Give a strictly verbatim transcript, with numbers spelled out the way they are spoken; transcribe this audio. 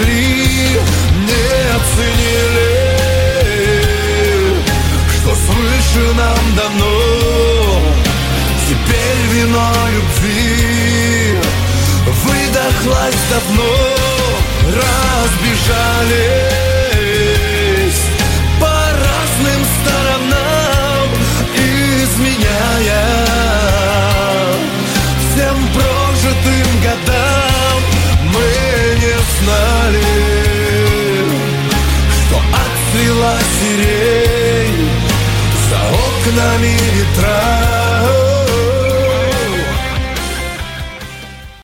могли, не оценили, что свыше нам дано. Теперь вино любви выдохлась давно. Разбежались по разным сторонам, изменяя всем прожитым годам. Мы не знали, что отцвела сирень за окнами ветра.